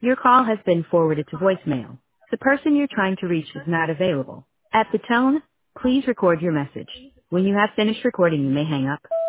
Your call has been forwarded to voicemail. The person you're trying to reach is not available. At the tone, please record your message. When you have finished recording, you may hang up.